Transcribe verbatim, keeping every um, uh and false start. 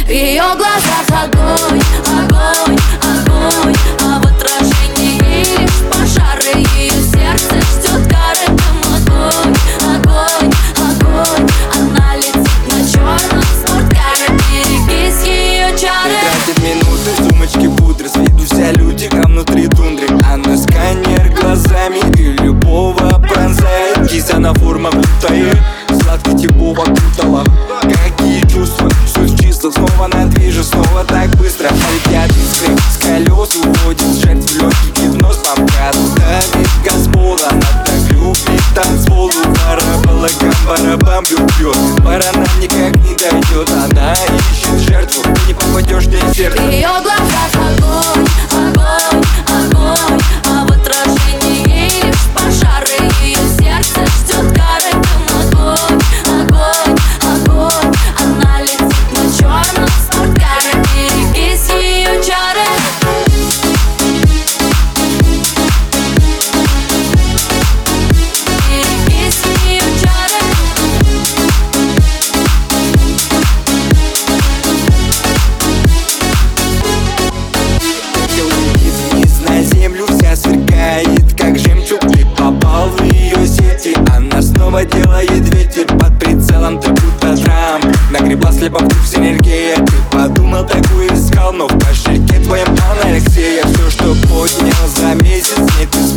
В ее глазах огонь, огонь, огонь, а в отражении лишь пожары. Ее сердце ждет городом огонь, огонь, огонь. Она летит на черном спорткаре, берегись ее чары. Тратит минуты в сумочке пудры, с виду вся лютика внутри тундры. Она сканер глазами и любого пронзает. Киса на форма плутает, сладкий тепло вокруг тела. Какие чувства, суть в числах, снова на движе, снова так быстро. Летят искры с колес, уводит жертв в легкий гипноз. Памка давит газ пола, она так любит танцпол. Барабалакам, барабам, бью-бью. Пора нам никак не дойдет, она ищет жертву, ты не попадешь в день сердца. В ее глазах огонь, огонь, огонь, а в отражении лишь пожары. Ее сердце ждет городом огонь, огонь, огонь. Она летит на черном спорткаре, берегись ее чары. Берегись ее чары. Вниз на землю вся сверкает, как жемчуг. Ты попал в ее сети, она снова делает ветер. Под прицелом ты будто Трамп, нагребла слепо вкус синергия. Ты подумал, такую искал, но в кошельке твоем анорексия. Все, что поднял за месяц, не ты